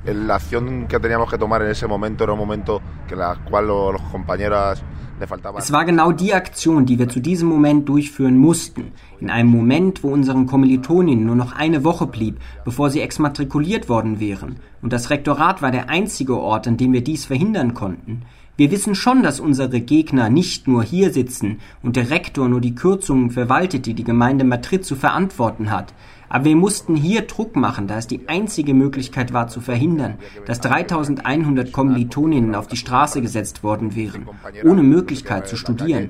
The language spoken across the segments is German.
La acción que teníamos que tomar en ese momento era un momento que la cual los compañeras le faltaba. Es war genau die Aktion, die wir zu diesem Moment durchführen mussten. In einem Moment, wo unseren Kommilitoninnen nur noch eine Woche blieb, bevor sie exmatrikuliert worden wären. Und das Rektorat war der einzige Ort, an dem wir dies verhindern konnten. Wir wissen schon, dass unsere Gegner nicht nur hier sitzen und der Rektor nur die Kürzungen verwaltet, die die Gemeinde Madrid zu verantworten hat. Aber wir mussten hier Druck machen, da es die einzige Möglichkeit war, zu verhindern, dass 3100 Kommilitoninnen auf die Straße gesetzt worden wären, ohne Möglichkeit zu studieren.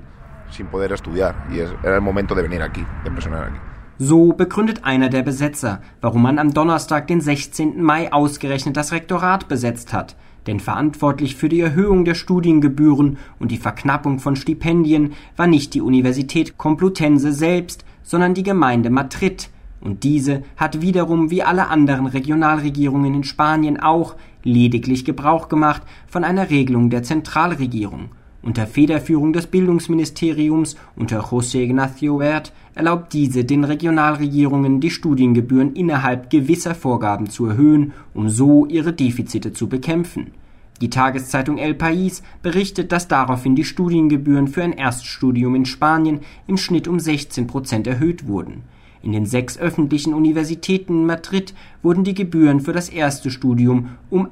So begründet einer der Besetzer, warum man am Donnerstag, den 16. Mai, ausgerechnet das Rektorat besetzt hat. Denn verantwortlich für die Erhöhung der Studiengebühren und die Verknappung von Stipendien war nicht die Universität Complutense selbst, sondern die Gemeinde Madrid. Und diese hat wiederum, wie alle anderen Regionalregierungen in Spanien auch, lediglich Gebrauch gemacht von einer Regelung der Zentralregierung. Unter Federführung des Bildungsministeriums unter José Ignacio Wert erlaubt diese den Regionalregierungen, die Studiengebühren innerhalb gewisser Vorgaben zu erhöhen, um so ihre Defizite zu bekämpfen. Die Tageszeitung El País berichtet, dass daraufhin die Studiengebühren für ein Erststudium in Spanien im Schnitt um 16% erhöht wurden. In den 6 öffentlichen Universitäten in Madrid wurden die Gebühren für das erste Studium um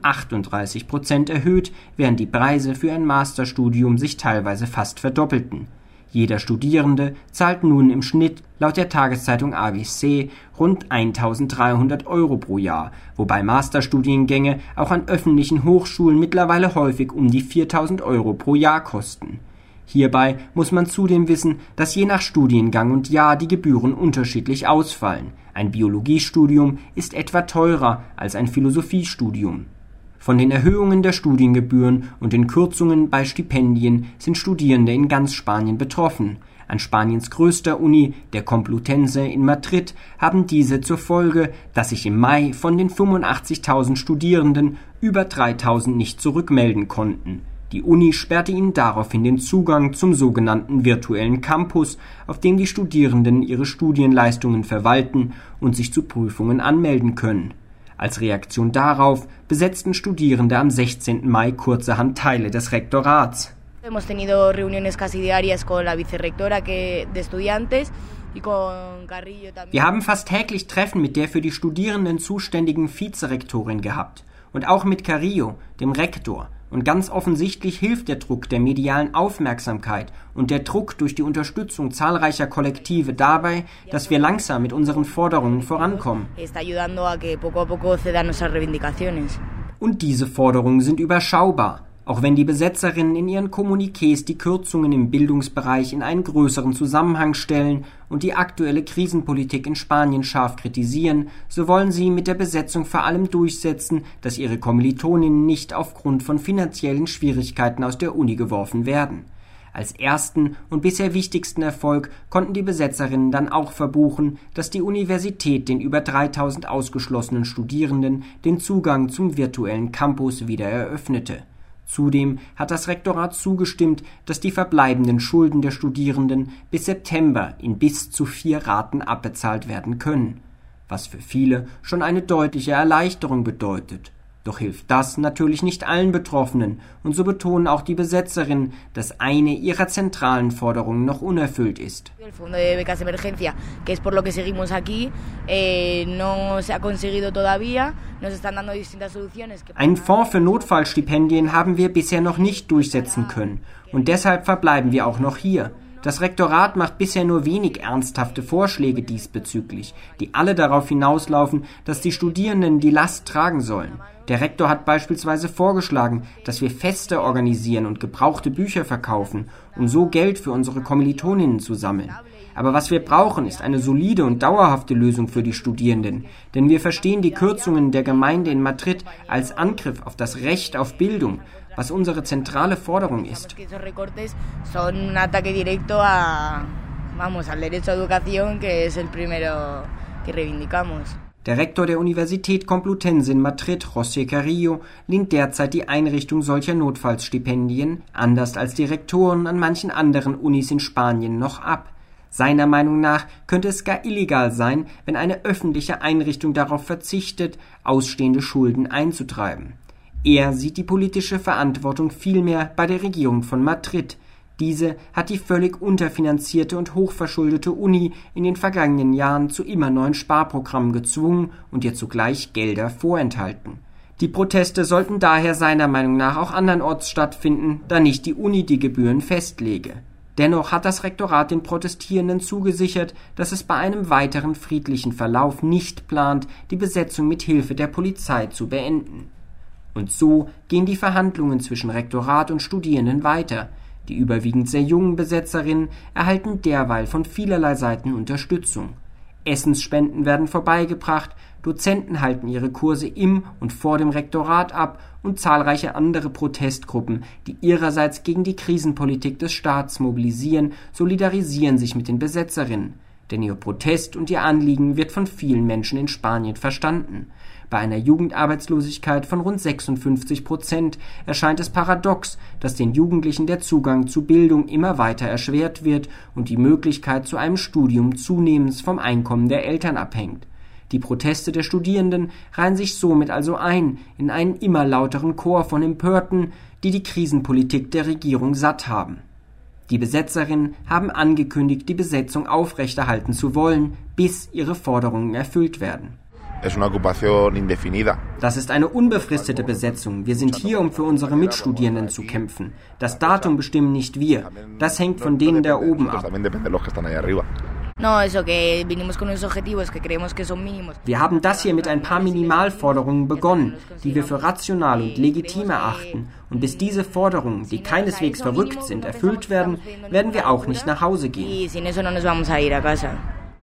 38% erhöht, während die Preise für ein Masterstudium sich teilweise fast verdoppelten. Jeder Studierende zahlt nun im Schnitt laut der Tageszeitung ABC rund 1.300 € pro Jahr, wobei Masterstudiengänge auch an öffentlichen Hochschulen mittlerweile häufig um die 4.000 € pro Jahr kosten. Hierbei muss man zudem wissen, dass je nach Studiengang und Jahr die Gebühren unterschiedlich ausfallen. Ein Biologiestudium ist etwa teurer als ein Philosophiestudium. Von den Erhöhungen der Studiengebühren und den Kürzungen bei Stipendien sind Studierende in ganz Spanien betroffen. An Spaniens größter Uni, der Complutense in Madrid, haben diese zur Folge, dass sich im Mai von den 85.000 Studierenden über 3.000 nicht zurückmelden konnten. Die Uni sperrte ihnen daraufhin den Zugang zum sogenannten virtuellen Campus, auf dem die Studierenden ihre Studienleistungen verwalten und sich zu Prüfungen anmelden können. Als Reaktion darauf besetzten Studierende am 16. Mai kurzerhand Teile des Rektorats. Hemos tenido reuniones casi diarias con la vicerrectora de estudiantes y con Carrillo también. Wir haben fast täglich Treffen mit der für die Studierenden zuständigen Vizerektorin gehabt und auch mit Carrillo, dem Rektor. Und ganz offensichtlich hilft der Druck der medialen Aufmerksamkeit und der Druck durch die Unterstützung zahlreicher Kollektive dabei, dass wir langsam mit unseren Forderungen vorankommen. Und diese Forderungen sind überschaubar, auch wenn die Besetzerinnen in ihren Kommuniqués die Kürzungen im Bildungsbereich in einen größeren Zusammenhang stellen und die aktuelle Krisenpolitik in Spanien scharf kritisieren, so wollen sie mit der Besetzung vor allem durchsetzen, dass ihre Kommilitoninnen nicht aufgrund von finanziellen Schwierigkeiten aus der Uni geworfen werden. Als ersten und bisher wichtigsten Erfolg konnten die Besetzerinnen dann auch verbuchen, dass die Universität den über 3.000 ausgeschlossenen Studierenden den Zugang zum virtuellen Campus wieder eröffnete. Zudem hat das Rektorat zugestimmt, dass die verbleibenden Schulden der Studierenden bis September in bis zu 4 Raten abbezahlt werden können, was für viele schon eine deutliche Erleichterung bedeutet. Doch hilft das natürlich nicht allen Betroffenen, und so betonen auch die Besetzerinnen, dass eine ihrer zentralen Forderungen noch unerfüllt ist. Einen Fonds für Notfallstipendien haben wir bisher noch nicht durchsetzen können, und deshalb verbleiben wir auch noch hier. Das Rektorat macht bisher nur wenig ernsthafte Vorschläge diesbezüglich, die alle darauf hinauslaufen, dass die Studierenden die Last tragen sollen. Der Rektor hat beispielsweise vorgeschlagen, dass wir Feste organisieren und gebrauchte Bücher verkaufen, um so Geld für unsere Kommilitoninnen zu sammeln. Aber was wir brauchen, ist eine solide und dauerhafte Lösung für die Studierenden, denn wir verstehen die Kürzungen der Gemeinde in Madrid als Angriff auf das Recht auf Bildung, was unsere zentrale Forderung ist. Der Rektor der Universität Complutense in Madrid, José Carrillo, lehnt derzeit die Einrichtung solcher Notfallstipendien, anders als die Rektoren an manchen anderen Unis in Spanien, noch ab. Seiner Meinung nach könnte es gar illegal sein, wenn eine öffentliche Einrichtung darauf verzichtet, ausstehende Schulden einzutreiben. Er sieht die politische Verantwortung vielmehr bei der Regierung von Madrid. Diese hat die völlig unterfinanzierte und hochverschuldete Uni in den vergangenen Jahren zu immer neuen Sparprogrammen gezwungen und ihr zugleich Gelder vorenthalten. Die Proteste sollten daher seiner Meinung nach auch andernorts stattfinden, da nicht die Uni die Gebühren festlege. Dennoch hat das Rektorat den Protestierenden zugesichert, dass es bei einem weiteren friedlichen Verlauf nicht plant, die Besetzung mit Hilfe der Polizei zu beenden. Und so gehen die Verhandlungen zwischen Rektorat und Studierenden weiter. Die überwiegend sehr jungen Besetzerinnen erhalten derweil von vielerlei Seiten Unterstützung. Essensspenden werden vorbeigebracht, Dozenten halten ihre Kurse im und vor dem Rektorat ab und zahlreiche andere Protestgruppen, die ihrerseits gegen die Krisenpolitik des Staats mobilisieren, solidarisieren sich mit den Besetzerinnen. Denn ihr Protest und ihr Anliegen wird von vielen Menschen in Spanien verstanden. Bei einer Jugendarbeitslosigkeit von rund 56% erscheint es paradox, dass den Jugendlichen der Zugang zu Bildung immer weiter erschwert wird und die Möglichkeit zu einem Studium zunehmend vom Einkommen der Eltern abhängt. Die Proteste der Studierenden reihen sich somit also ein in einen immer lauteren Chor von Empörten, die die Krisenpolitik der Regierung satt haben. Die Besetzerinnen haben angekündigt, die Besetzung aufrechterhalten zu wollen, bis ihre Forderungen erfüllt werden. Das ist eine unbefristete Besetzung. Wir sind hier, um für unsere Mitstudierenden zu kämpfen. Das Datum bestimmen nicht wir. Das hängt von denen da oben ab. Wir haben das hier mit ein paar Minimalforderungen begonnen, die wir für rational und legitim erachten. Und bis diese Forderungen, die keineswegs verrückt sind, erfüllt werden, werden wir auch nicht nach Hause gehen.